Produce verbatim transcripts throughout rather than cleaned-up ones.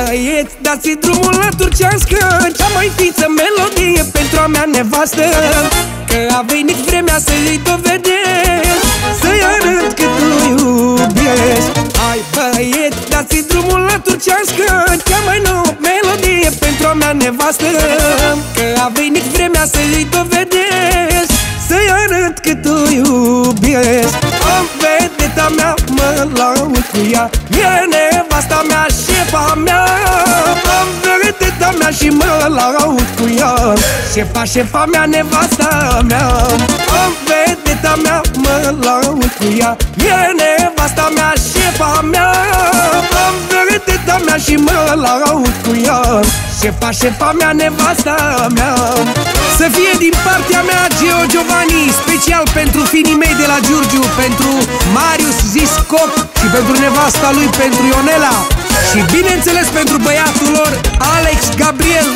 băieți, dați drumul la turcească, cea mai fiță melodie pentru a mea nevastă. Că a venit vremea să-i dovedesc, să-i arăt cât o iubesc. Hai băieți, dați drumul la turcească, cea mai nouă melodie pentru a mea nevastă. Că a venit vremea să-i dovedesc, să-i arăt cât o iubesc. Am vedeta mea, mă laud cu ea, e nevasta mea, șefa mea. Am vedeta mea și mă laud cu ea, șefa, șefa mea, nevasta mea. Am vedeta mea, mă laud cu ea, e nevasta mea, șefa mea. Am vedeta mea și mă laud cu ea, șefa, șefa mea, nevasta mea. Să fie din partea mea Geo Giovanni, special pentru finii mei de la Giurgiu, pentru Marius zis Cop și pentru nevasta lui, pentru Ionela. Și bineînțeles pentru băiatul lor, Alex Gabriel.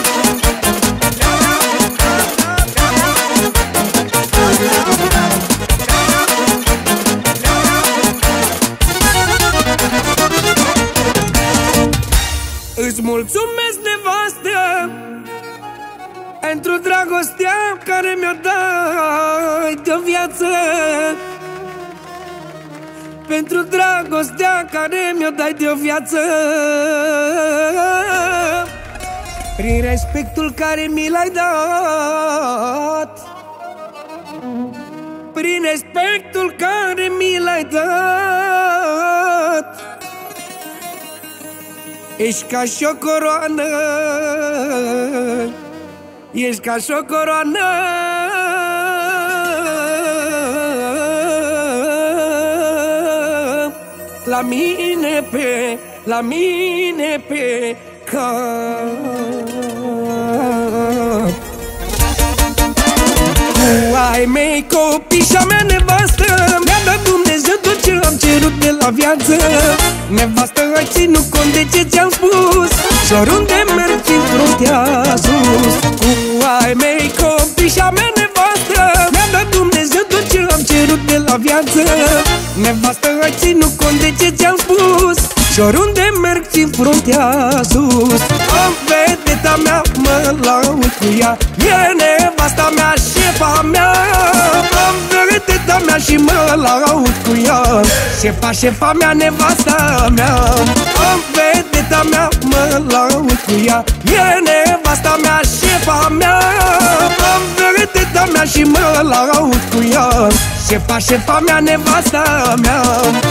Îți mulțumesc, nevastă, pentru dragostea care mi-o dai de viață, pentru dragostea care mi-o dai de o viață, prin respectul care mi l-ai dat, prin respectul care mi l-ai dat. Ești ca și o coroană, ești ca și o coroană, la mine pe, la mine pe cap. Tu ai mei copii și-a mea nevastă, mi-a dat Dumnezeu tot ce am cerut de la viață. Nevastă, ai ținut cont de ce ți-am spus și oriunde mergi în fruntea sus. Tu ai mei copii și-a mea nevastă, mi-a dat Dumnezeu tot ce am cerut de la viață. Nevastă, ai ținut cont de ce ți-am spus și oriunde mergi în fruntea sus. Am vedeta mea, mă laud cu ea, e nevasta mea, șefa mea. Am vedeta mea și mă laud cu ea, șefa, șefa mea, nevasta mea. Am vedeta mea, mă laud cu ea, e nevasta mea, șefa mea. Am vedeta mea și mă laud cu ea, șefa, șefa mea, nevasta mea.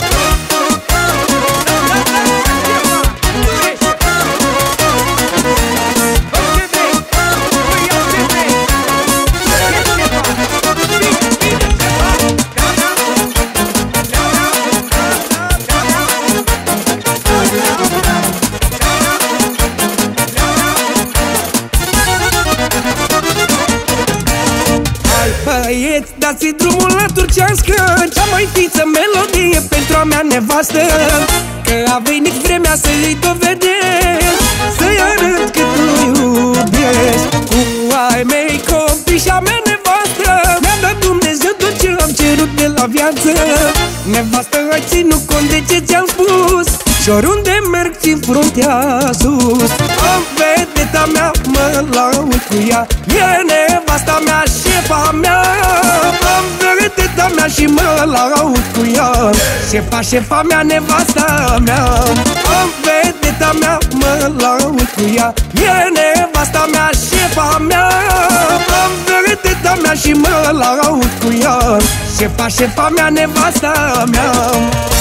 Băieți, dați drumul la turcească, cea mai fiță melodie pentru a mea nevastă. Că a venit vremea să-i dovedesc, să-i arăt cât o iubesc. Cu ai mei copii și-a mea nevastă, mi-a dat Dumnezeu tot ce am cerut de la viață. Nevastă, ai ținut cont de ce ți-am spus și oriunde mergi în fruntea sus. Am vedeta mea, mă laud cu ea, e nevasta mea, șefa mea. Am vedeta mea și mă laud cu ea, șefa, șefa mea, nevasta mea. Am vedeta mea, mă laud cu ea, e nevasta mea, șefa mea. Am vedeta mea și mă laud cu ea, șefa, șefa mea, nevasta mea.